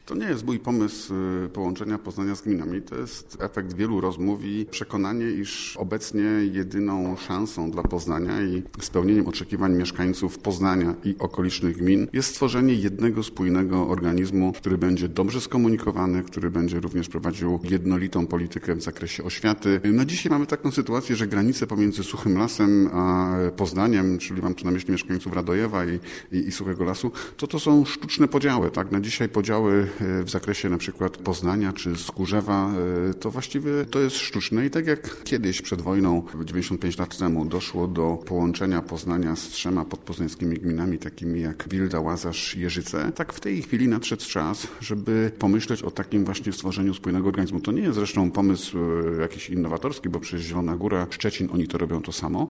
To nie jest mój pomysł połączenia Poznania z gminami. To jest efekt wielu rozmów i przekonanie, iż obecnie jedyną szansą dla Poznania i spełnieniem oczekiwań mieszkańców Poznania i okolicznych gmin jest stworzenie jednego spójnego organizmu, który będzie dobrze skomunikowany, który będzie również prowadził jednolitą politykę w zakresie oświaty. No dzisiaj mamy taką sytuację, że granice pomiędzy Suchym Lasem a Poznaniem, czyli mam tu na myśli mieszkańców Radojewa i Suchego Lasu, to są sztuczne podziały. Tak? Na dzisiaj podziały w zakresie na przykład Poznania czy Skórzewa, to właściwie to jest sztuczne i tak jak kiedyś przed wojną, 95 lat temu, doszło do połączenia Poznania z 3 podpoznańskimi gminami, takimi jak Wilda, Łazarz, Jeżyce, tak w tej chwili nadszedł czas, żeby pomyśleć o takim właśnie stworzeniu spójnego organizmu. To nie jest zresztą pomysł jakiś innowatorski, bo przecież Zielona Góra, Szczecin, oni to robią to samo,